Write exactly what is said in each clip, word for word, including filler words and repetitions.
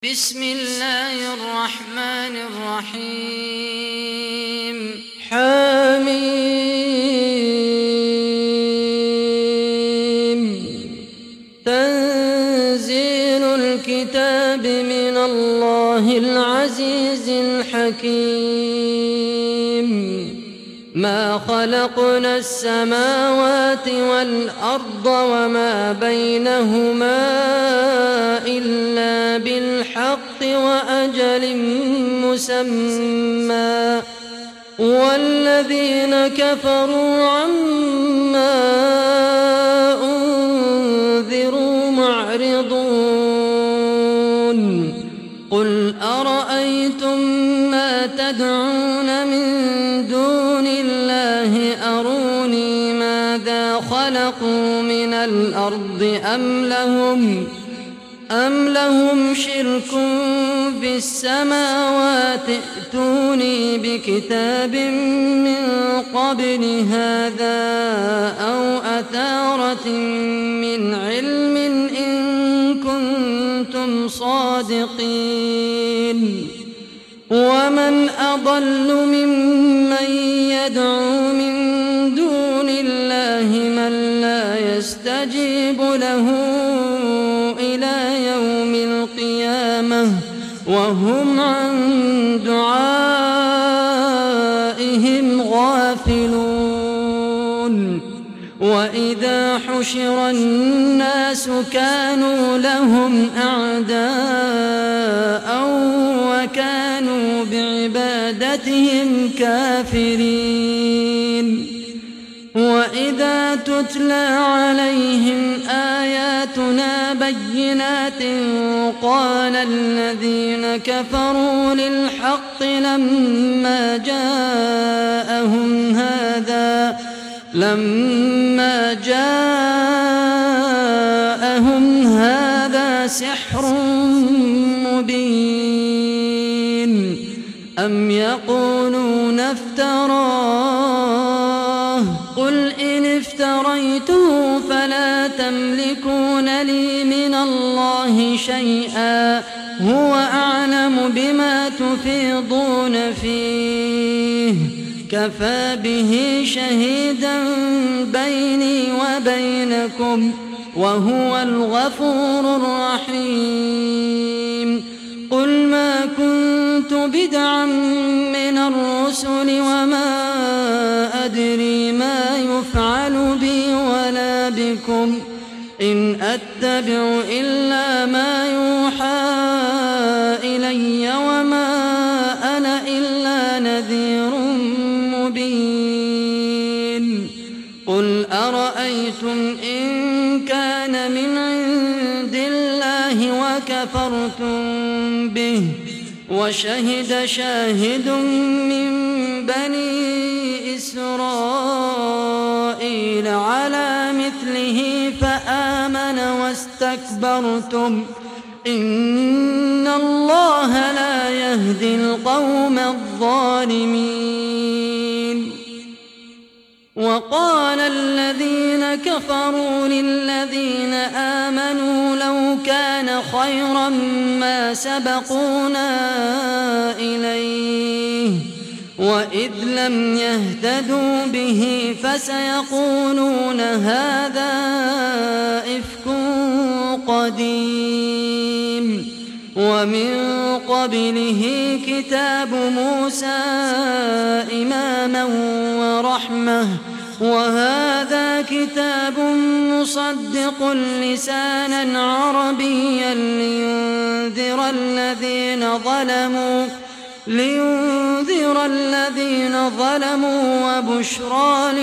بسم الله الرحمن الرحيم حميم تنزيل الكتاب من الله العزيز الحكيم ما خلقنا السماوات والأرض وما بينهما إلا بالحق وأجل مسمى والذين كفروا عما أنذروا معرضون قل أرأيتم ما تدعون من دون الله أروني ماذا خلقوا من الأرض أم لهم أم لهم شرك في السماوات ائتوني بكتاب من قبل هذا أو أثارة من علم إن كنتم صادقين ومن أضل ممن يدعو من دون الله من لا يستجيب له إلى يوم القيامة وهم عن دعائهم غافلون وإذا حشر الناس كانوا لهم أعداء وكانوا بعبادتهم كافرين وإذا تتلى عليهم آياتنا بينات قال الذين كفروا للحق لما جاءهم هذا لما جاءهم هذا سحر مبين أم يقولون افتراه قل إن افتريته فلا تملكون لي من الله شيئا هو أعلم بما تفيضون فيه كفى به شهيدا بيني وبينكم وهو الغفور الرحيم قل ما كنت بدعا من الرسل وما أدري ما يفعل بي ولا بكم إن أتبع إلا ما يوحى إلي وما أنا إلا نذير مبين قل أرأيتم إن كان من عند الله وكفرتم به وشهد شاهد من بني إسرائيل على مثله فآمن واستكبرتم إن الله لا يهدي القوم الظالمين وقال الذين كفروا للذين آمنوا لو كان خيرا ما سبقونا إليه وإذ لم يهتدوا به فسيقولون هذا إفك قديم ومن قبله كتاب موسى إماما ورحمة وهذا كتاب مصدق لسانا عربيا لينذر الذين ظلموا لينذر الذين ظلموا وبشرى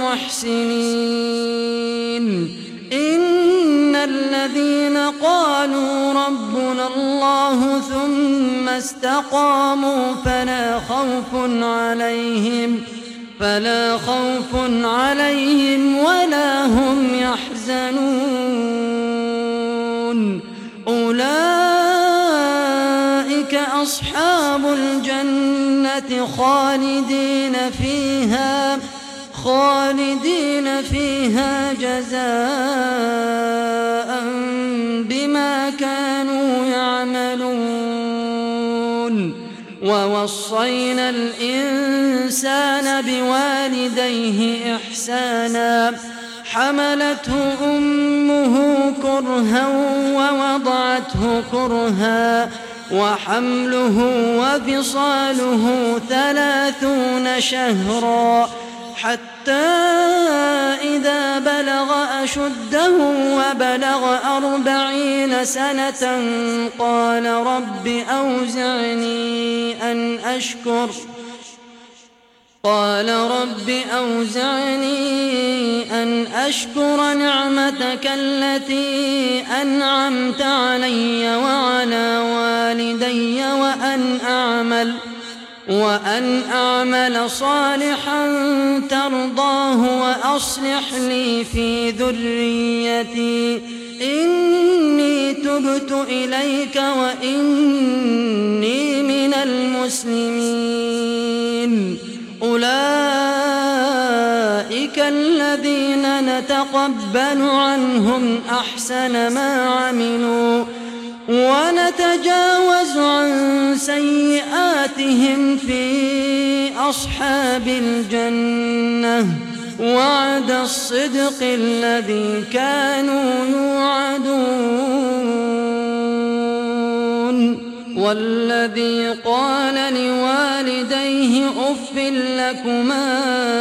للمحسنين إن الذين قالوا ربنا الله ثم استقاموا فلا خوف عليهم فلا خوف عليهم ولا هم يحزنون أولئك أصحاب الجنة خالدين فيها خالدين فيها جزاء بما كانوا يعملون. ووصينا الإنسان بوالديه إحسانا حملته أمه كرها ووضعته كرها وحمله وفصاله ثلاثون شهرا حتى إذا بلغ أشده وبلغ أربعين سنة قال رب أوزعني أن أشكر قال رب أوزعني أن أشكر نعمتك التي أنعمت علي وعلى والدي وأن أعمل وأن أعمل صالحا ترضاه وأصلح لي في ذريتي إني تبت إليك وإني من المسلمين أولئك الذين نتقبل عنهم أحسن ما عملوا ونتجاوز عن سيئاتهم في أصحاب الجنة وعد الصدق الذي كانوا يوعدون والذي قال لوالديه أف لكما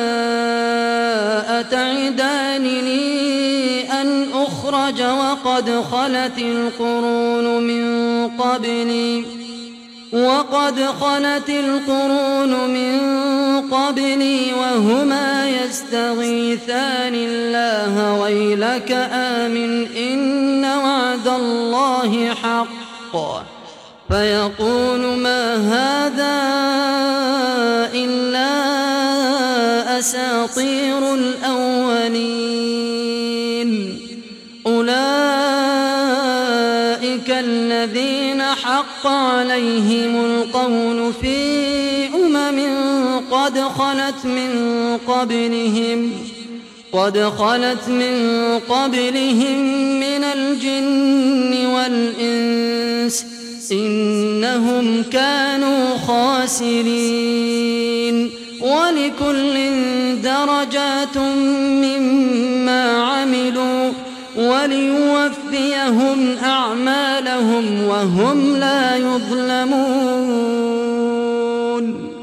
أتعدانني أن أخرج وقد خلت القرون من قبلي وقد خلت القرون من قبلي وهما يستغيثان الله ويلك آمن إن وعد الله حق فيقول ما هذا إلا أساطير الأولين أولئك الذين حق عليهم القول في أمم قد خلت من قبلهم قد خلت من قبلهم من الجن والإنس إنهم كانوا خاسرين ولكل درجات مما عملوا وليوفيهم أعمالهم وهم لا يظلمون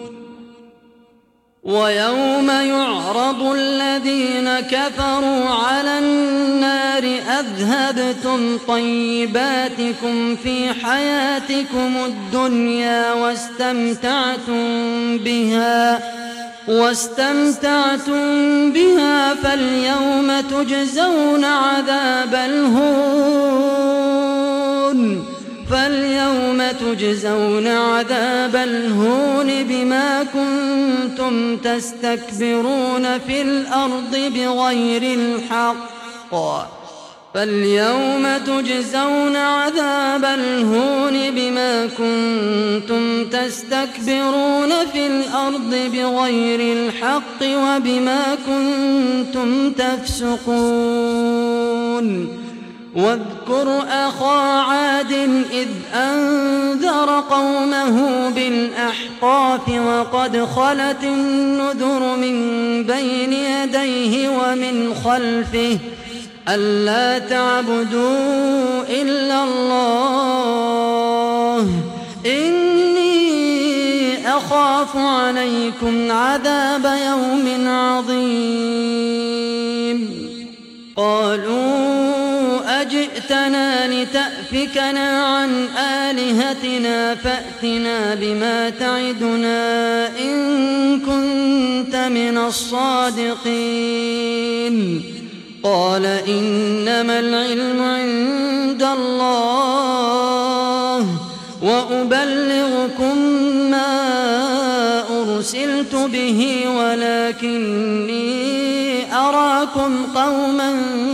ويوم يعرض الذين كفروا على النار أذهبتم طيباتكم في حياتكم الدنيا واستمتعتم بها واستمتعتم بها فاليوم تجزون عذاب الهون فاليوم تجزون عذاب الهون بما كنتم تستكبرون في الأرض بغير الحق فاليوم تجزون عذاب الهون بما كنتم تستكبرون في الأرض بغير الحق وبما كنتم تفسقون واذكر أخا عاد إذ أنذر قومه بالأحقاف وقد خلت النذر من بين يديه ومن خلفه ألا تعبدوا إلا الله إني أخاف عليكم عذاب يوم عظيم قالوا أجئتنا لتأفكنا عن آلهتنا فأتنا بما تعدنا إن كنت من الصادقين قال إنما العلم عند الله وأبلغكم ما أرسلت به ولكني أراكم قوما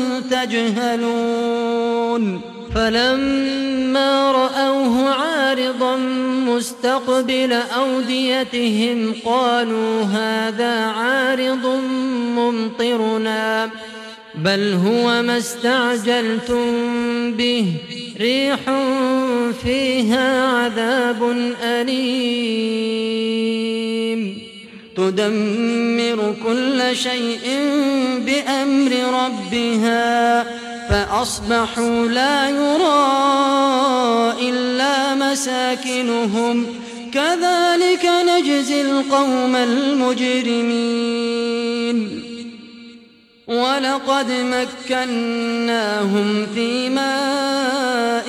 تجهلون فلما رأوه عارضا مستقبل أوديتهم قالوا هذا عارض ممطرنا بل هو ما استعجلتم به ريح فيها عذاب أليم تدمر كل شيء بأمر ربها فأصبحوا لا يرى إلا مساكنهم كذلك نجزي القوم المجرمين ولقد مكناهم في ماء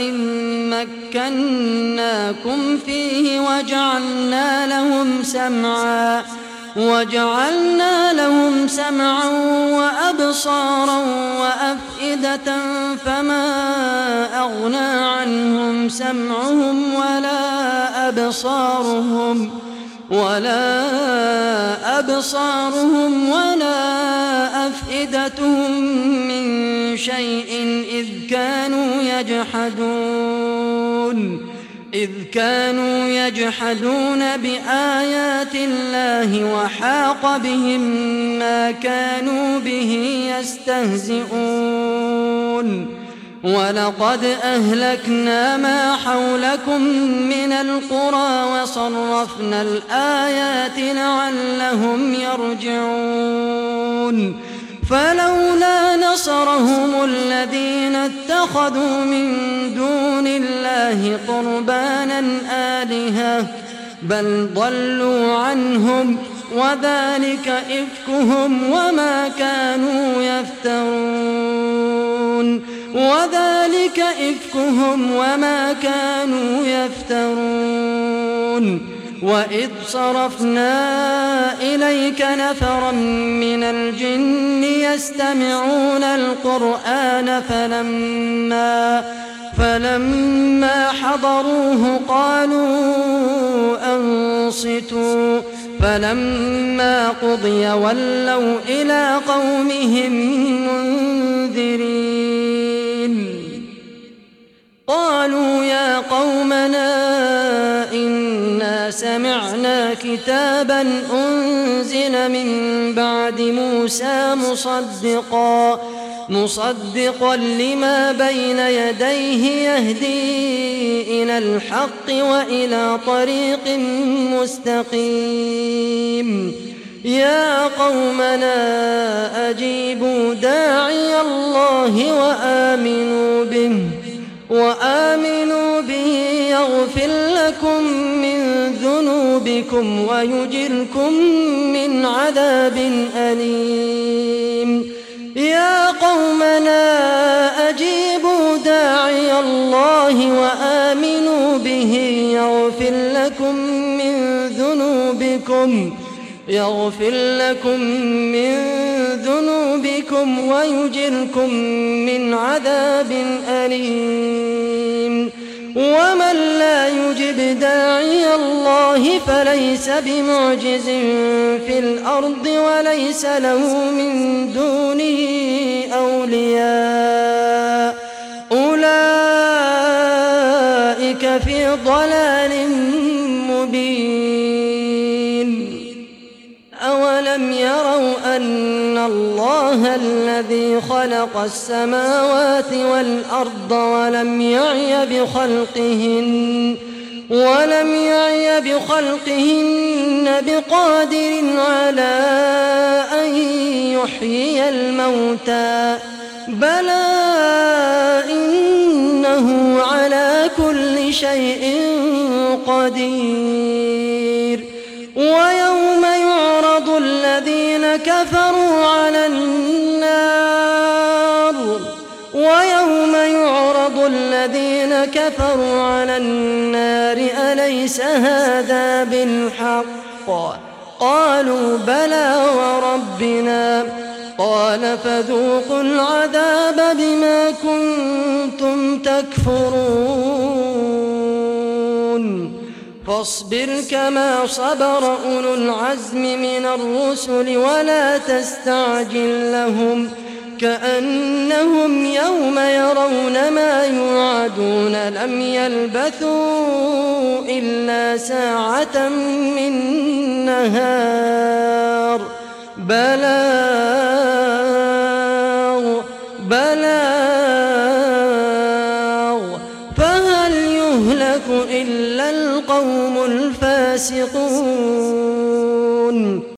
مكناكم فيه وجعلنا لهم سمعا وجعلنا لهم سمعا وأبصارا وأفئدة فما أغنى عنهم سمعهم ولا أبصارهم ولا أبصارهم ولا أفئدتهم من شيء إذ كانوا يجحدون إذ كانوا يجحدون بآيات الله وحاق بهم ما كانوا به يستهزئون ولقد أهلكنا ما حولكم من القرى وصرفنا الآيات لعلهم يرجعون فلولا نصرهم الذين اتخذوا من دون الله قربانا آلهة بل ضلوا عنهم وذلك إفكهم وما كانوا يفترون وذلك إفكهم وما كانوا يفترون وإذ صرفنا إليك نفرا من الجن يستمعون القرآن فلما فلما حضروه قالوا أنصتوا فلما قضي ولوا إلى قومهم منذرين قالوا يا قومنا إنا سمعنا كتابا أنزل من بعد موسى مصدقا مصدقا لما بين يديه يهدي إلى الحق وإلى طريق مستقيم يا قومنا أجيبوا داعي الله وآمنوا به وآمنوا به يغفر لكم من ذنوبكم ويجركم من عذاب أليم يا قومنا أجيبوا داعي الله وآمنوا به يغفر لكم من ذنوبكم يغفر لكم من ذنوبكم ويجركم من عذاب أليم ومن لا يجب داعي الله فليس بمعجز في الأرض وليس له من دونه أولياء أولئك في ضلال مبين أولم يروا أن الله الذي خلق السماوات والأرض ولم يعي بخلقهن ولم يعي بخلقهن بقادر على أن يحيي الموتى بلى إنه على كل شيء قدير ويوم يعرض الذين كفروا على النار ويوم يعرض الذين كفروا على النار أليس هذا بالحق قالوا بلى وربنا قال فذوقوا العذاب بما كنتم تكفرون فاصبر كما صبر أولو العزم من الرسل ولا تستعجل لهم كأنهم يوم يرون ما يوعدون لم يلبثوا إلا ساعة من نهار بلاغ بلاغ القوم الفاسقون.